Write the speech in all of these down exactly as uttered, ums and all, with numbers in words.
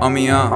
آمیا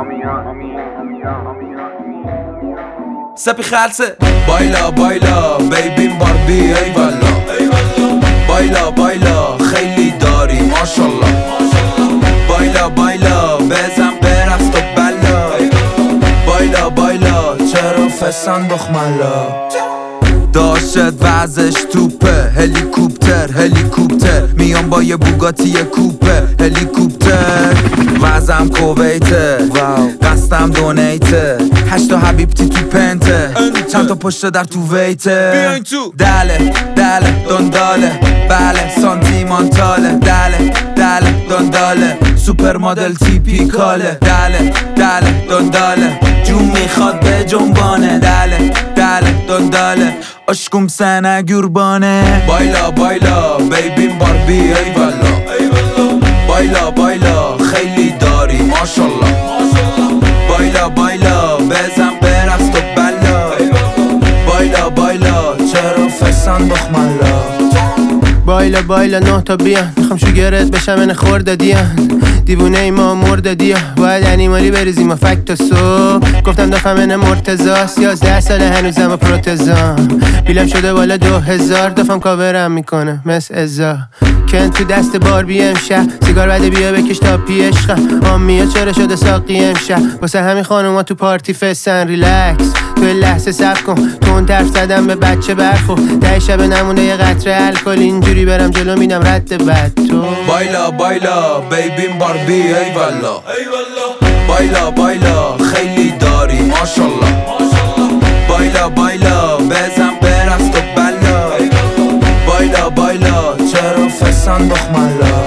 سپی خلصه بایلا بایلا بیبیم باربی ای والا بایلا بایلا خیلی داری ماشالله بایلا بایلا بزن برقص تو بلا بایلا بایلا چرا فسان بخملا داشت وزش توپه هلیکوپتر هلیکوپتر میام با یه بوگاتی کوپه هلیکوپتر وزم کویته قصدم دونیته هشتا حبیبتی تو پنته چند تا پشت در تو ویته دله دله دنداله بله سانتیمانتاله دله دله دنداله سوپر مدل تیپیکاله دله دله دنداله جون میخواد به جنبانه دله دله دنداله aşkım sana gürbane Bayla bayla beybim Barbie eyvallah Bayla bayla خیلی داری ماشالله Bayla bayla بزن برقص تو بلا Bayla bayla چرا فسان بخملا بایلا بایلا نه تا بیان میخوام شوگرت بشم من خورده دیان دیوونه ای ما مرده دیا باید انیمالی بریزیم و فکت و سو گفتم دفعه من مرتزاست یازده ساله هنوزم و پروتزام بیلم شده بالا دو هزار دفعم کاورم میکنه مثل ازا کن تو دست باربی امشب سیگار بده بیا بکش تا پی عشقم آمیا چرا شده ساقی امشب واسه همین خانوما تو پارتی فستن ریلکس تو لحظه صبر کن تو اون طرف زدم به بچه برخو ده شب نمونه یه قطره الکل اینجوری برم جلو میدم رد بد تو بایلا بایلا بیبیم باربی ایوالا بایلا بایلا خیلی داری ماشالله بایلا بایلا بزن برقص تو بلا بایلا بایلا چرا فسان بخملا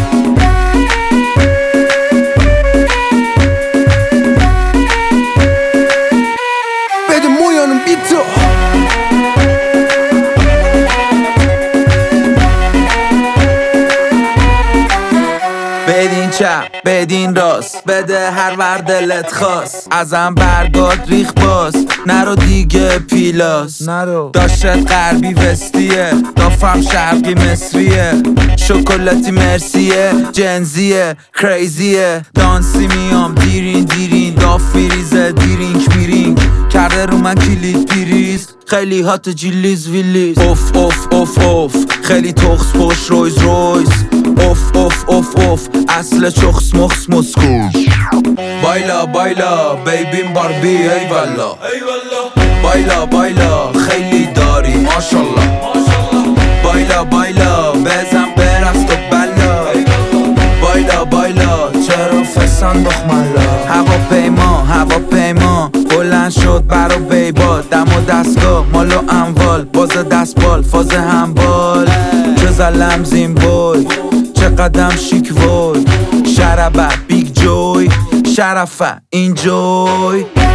بده مویانم بی تو بدین چپ بدین راست بده هر ور دلت خواست ازم برگات ریخ باز نرو دیگه پیلاس نرو داشت غربی وستیه دافم شرقی مصریه شکلاتی مرسیه جنزیه کریزیه دانسی میام دیرین دیرین داف میریزه دیرینک میرینک کرده رو من کلید پیریز خیلی هات جیلیز ویلیز اوف اوف اوف اوف خیلی تخص پشت رویز رویز اوف اوف اوف اوف اصل چخص مخص مسکو بایلا بایلا بیبیم باربی ایوالا بایلا بایلا خیلی داری ماشالله بایلا بایلا بزن برقص تو بلا بایلا بایلا چرا فسان بخملا هواپیما هواپیما بلند شد برا بیبال دم و دستگاه مال و اموال باز دستبال فاز همبال چه زلم زیمبول چه قدم شیک وی شربه بیگ جوی شرفه اینجوی